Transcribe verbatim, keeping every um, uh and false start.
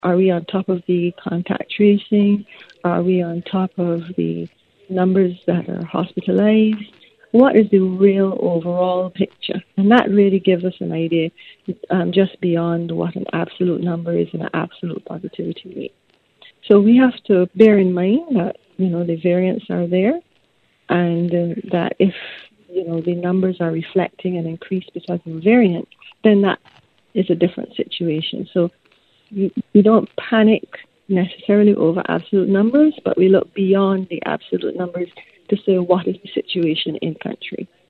Are we on top of the contact tracing? Are we on top of the numbers that are hospitalized? What is the real overall picture? And that really gives us an idea um, just beyond what an absolute number is and an absolute positivity rate. So we have to bear in mind that, you know, the variants are there, and uh, that if, you know, the numbers are reflecting an increase because of variant, then that is a different situation. So we, we don't panic necessarily over absolute numbers, but we look beyond the absolute numbers to say what is the situation in country.